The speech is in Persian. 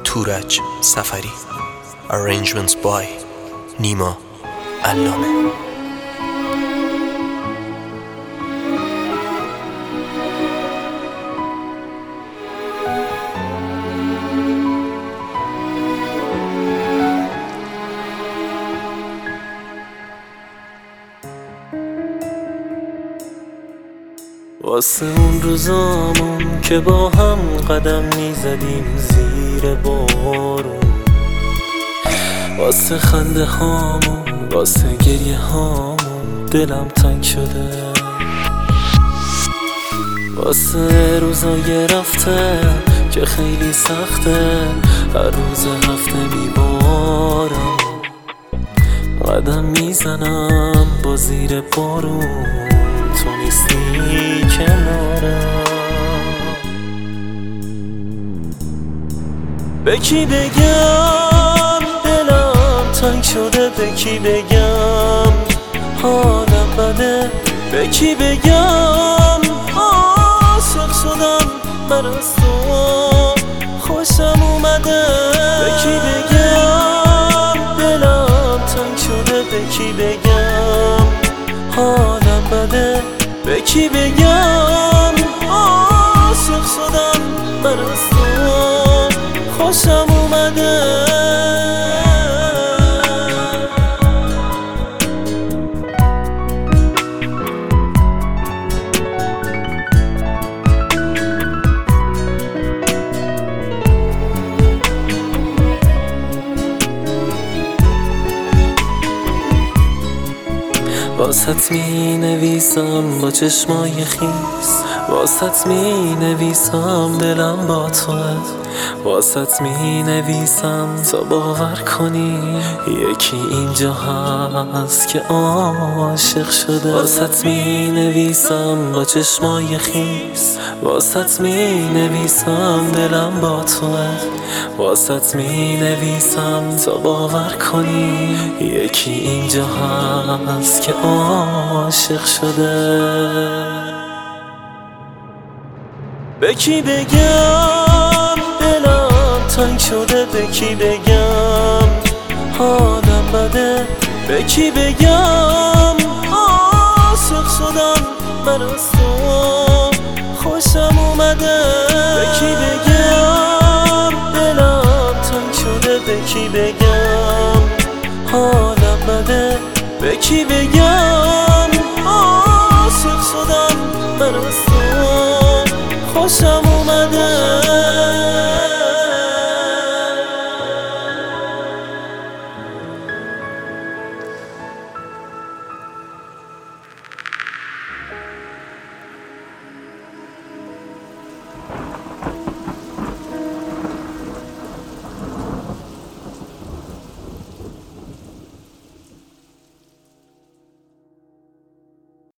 تورج سفری. Arrangements by نیما علامه. واسه اون روزامون که با هم قدم میزدیم زیر بارون، واسه خنده هامون، واسه گریه هامون دلم تنگ شده، واسه روزای رفته که خیلی سخته، هر روز هفته میبارم قدم میزنم با زیر بارون، تو نیستی کنارم. به کی بگم دلم تنگ شده، به کی بگم حالم بده، به کی بگم عاشق شدم من از تو خوشم اومده، به کی بگم دلم تنگ شده، به کی بگم حالم بده، به کی بگم عاشق شدم من از تو خوشم اومده. واسط می نویسم با چشمای خیس، واسط می نویسم دلم با توه، واسط می نویسم تا باور کنی یکی اینجا هست که عاشق شده، واسط می نویسم با چشمای خیس، واسط می نویسم دلم با توه، واسط می نویسم تا باور کنی یکی اینجا هست که عاشق شده. به کی بگم دلم تنگ شده، به کی بگم حالم بده، به کی بگم عاشق شدم من از تو خوشم اومده، به کی بگم دلم تنگ شده، به کی بگم حالم بده، به کی بگم عاشق شدم من از تو خوشم